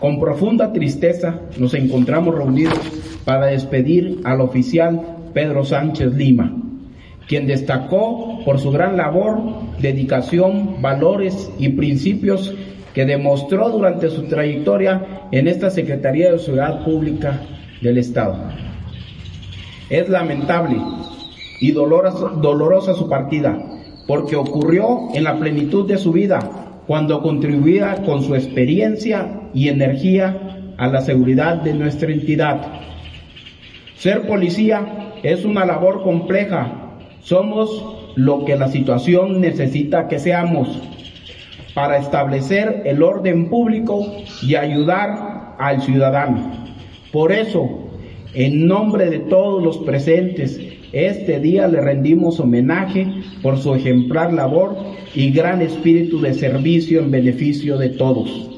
Con profunda tristeza nos encontramos reunidos para despedir al oficial Pedro Sánchez Lima, quien destacó por su gran labor, dedicación, valores y principios que demostró durante su trayectoria en esta Secretaría de Seguridad Pública del Estado. Es lamentable y dolorosa su partida, porque ocurrió en la plenitud de su vida, cuando contribuía con su experiencia y energía a la seguridad de nuestra entidad. Ser policía es una labor compleja. Somos lo que la situación necesita que seamos para establecer el orden público y ayudar al ciudadano. Por eso, en nombre de todos los presentes, este día le rendimos homenaje por su ejemplar labor y gran espíritu de servicio en beneficio de todos.